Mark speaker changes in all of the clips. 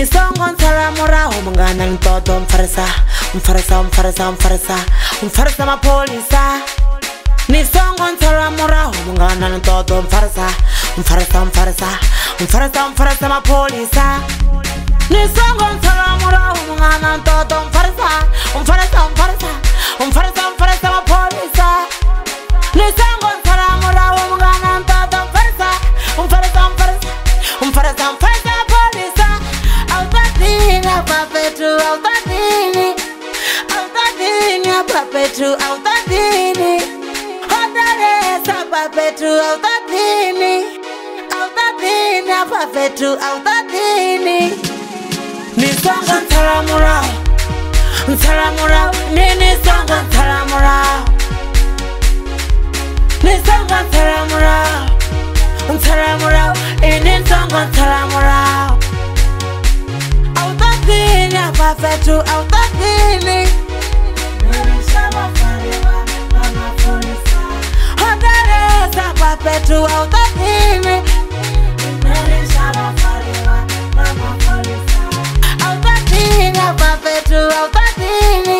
Speaker 1: Nisongo ntala muraho mungana ntoto mfarisa mapolisa. Nisongo ntala muraho mungana ntoto mfarisa mapolisa. Nisongo ntala muraho mungana ntoto mfarisa mapolisa. Nisongo ntala muraho mungana ntoto mfarisa mapolisa. Autadini papetu autadini papetu autadini hodaresa papetu autadini papetu autadini. Nisongo ntala muraho nini songo ntala muraho. Nisongo ntala muraho ini songo ntala muraho. Autadini papetu autadini hodaresa papetu autadini papetu autadini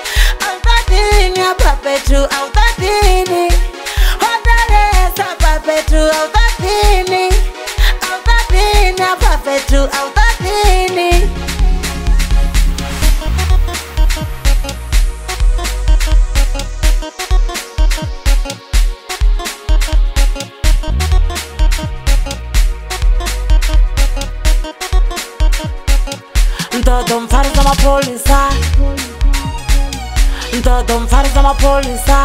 Speaker 1: papetu autadini hodaresa papetu autadini papetu autadini. Ntoto mfarisa mapolisa. Ntoto mfarisa mapolisa.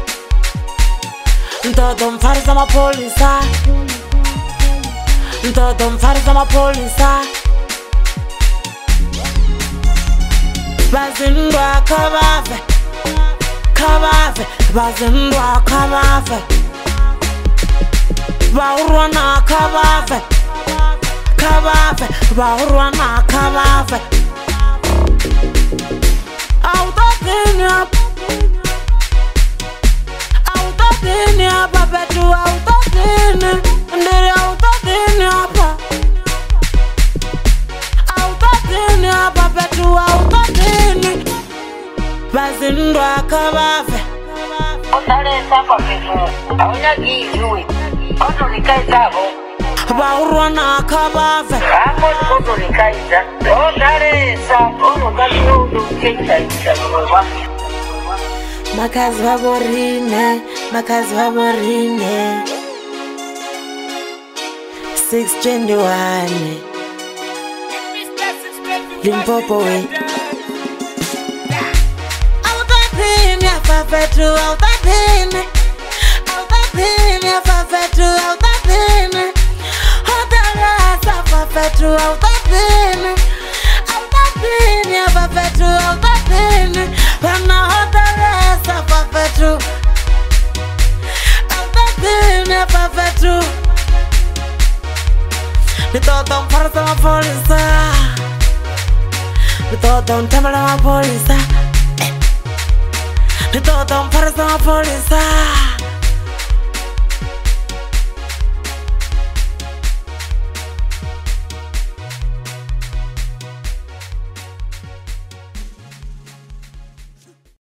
Speaker 1: Ntoto mfarisa mapolisa. Ntoto mfarisa mapolisa. Bazindwa kabave bazindwa kabave. Baurwana kabave baurwana kabave. Autadini papetu autadini ndiri autadini papetu autadini. Bazindwa kabave
Speaker 2: otaresa papetu aunyagijuwe otonikaizago
Speaker 1: baurwana kabave
Speaker 2: otonikaiza otaresa onokatudu keitaiza mwa
Speaker 1: makazi vaborine 621 Limpopo we. Autadini papetu autadini papetu autadini hodaresa papetu autadini papetu autadini pana hodaresa papetu papetu. Nitoto mfarisa mapolisa. Nitoto ntamala mapolisa. Nitoto mfarisa mapolisa.